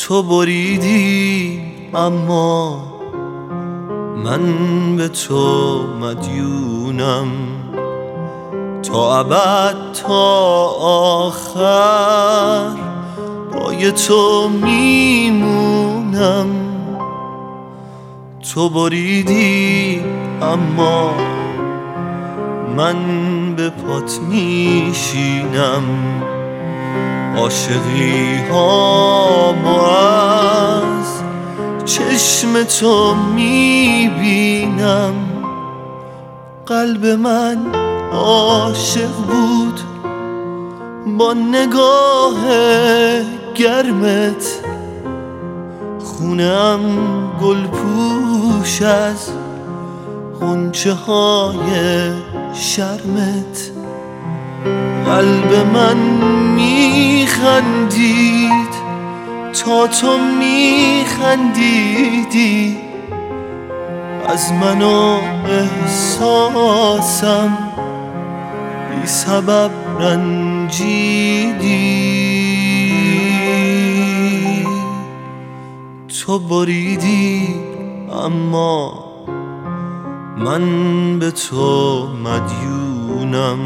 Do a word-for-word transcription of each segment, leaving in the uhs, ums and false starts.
تو بریدی اما من به تو مدیونم، تا ابد تا آخر پای تو میمونم. تو بریدی اما من به پات میشینم، عاشقی ها از چشم تو میبینم. قلب من عاشق بود با نگاه گرمت، خونم گل پوش از غنچه های شرمت. قلب من میخندید تا تو میخندیدی، از من و احساسم بی سبب رنجیدی. تو بریدی اما من به تو مدیونم.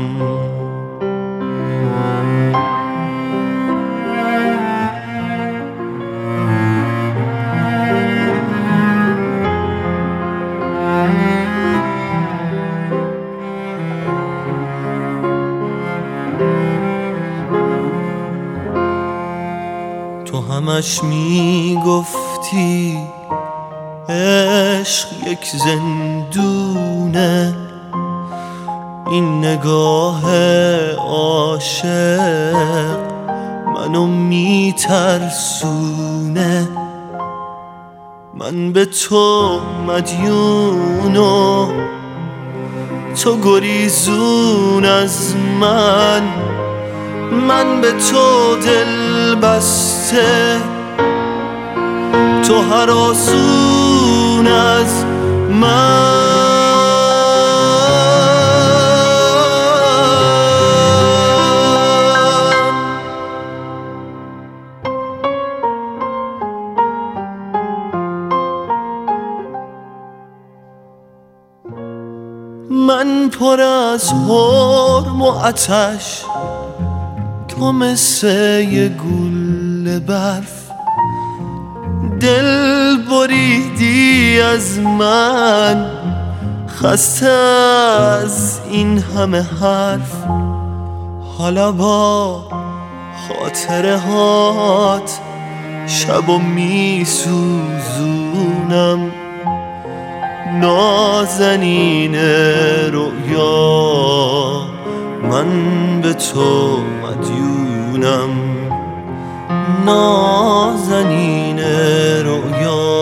تو همش میگفتی عشق یک زندونه، این نگاه عاشق منو میترسونه. من به تو مدیون و تو گریزون از من، من به تو دل بسته تو هراسون از من. من پر از حرم و آتش، تو مثل یه گل برف. دل بریدی از من، خسته از این همه حرف. حالا با خاطره هات شبو میسوزونم. نازنین رؤیا من به تو مدیونم، نازنین رؤیا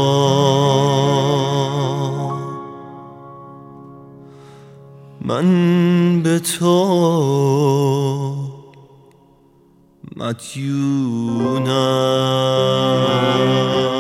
من به تو مدیونم.